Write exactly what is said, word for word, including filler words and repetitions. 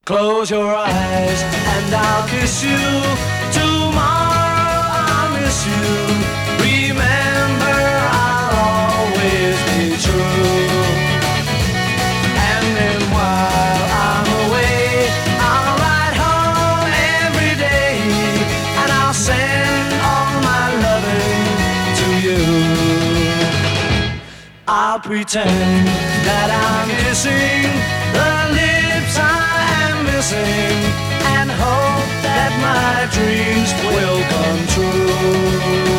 Close your eyes and I'll kiss you. Tomorrow I'll miss you. Remember, I'll always be true. And then while I'm away, I'll ride home every day, and I'll send all my loving to you. I'll pretend that I'm kissing the lips I am missing, and hope that my dreams will come true.